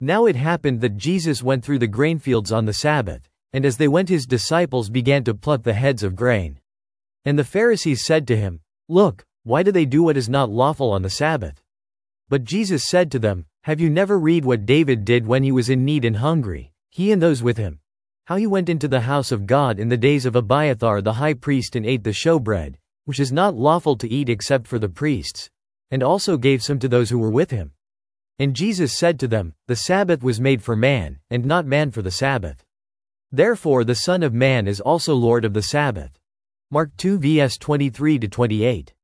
Now it happened that Jesus went through the grain fields on the Sabbath, and as they went his disciples began to pluck the heads of grain. And the Pharisees said to him, "Look, why do they do what is not lawful on the Sabbath?" But Jesus said to them, "Have you never read what David did when he was in need and hungry, he and those with him? How he went into the house of God in the days of Abiathar the high priest and ate the showbread, which is not lawful to eat except for the priests, and also gave some to those who were with him. And Jesus said to them, The Sabbath was made for man, and not man for the Sabbath. Therefore the Son of Man is also Lord of the Sabbath." Mark 2 vs 23-28.